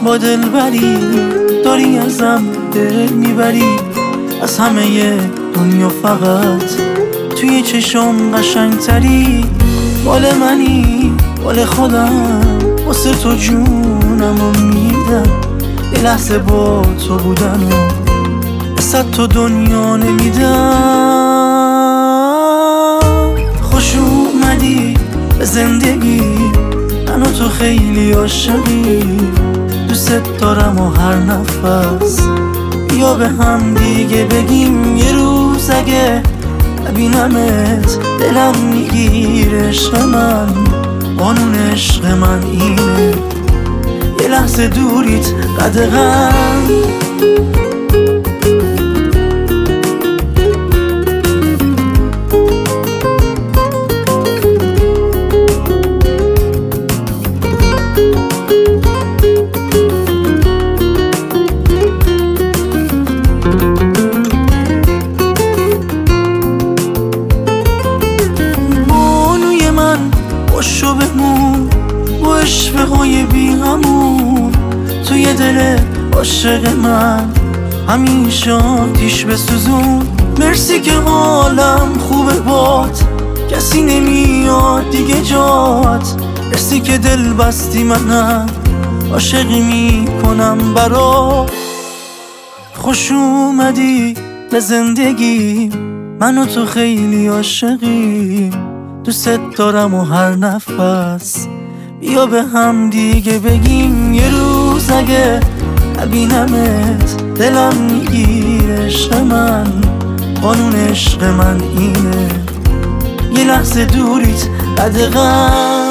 با دلبری داری ازم دل میبری، از همه دنیا فقط توی چشم قشنگتری. مال منی مال خودم، واسه تو جونمو میدم. یه لحظه با تو بودن و واسه تو دنیا نمیدم. خوش اومدی به زندگی، من و تو خیلی عاشقی. دوست دارم و هر نفس بیا به هم دیگه بگیم یه روز اگه ببینمت دلم میگیره. عشق من قانون عشق من اینه، یه لحظه دوریت قدغن. باشو بمون با عشقهای بی همون توی دل عاشق من، همیشه آتیش بسوزون. مرسی که حالم خوبه بات، کسی نمیاد دیگه جات. مرسی که دل بستی منم، عاشقی میکنم برات. خوش اومدی به زندگی، من و تو خیلی عاشقی. دوست دارم و هر نفس بیا به هم دیگه بگیم یه روز اگه ببینمت دلم میگیره. عشق من قانون عشق من اینه، یه لحظه دوریت قدغن.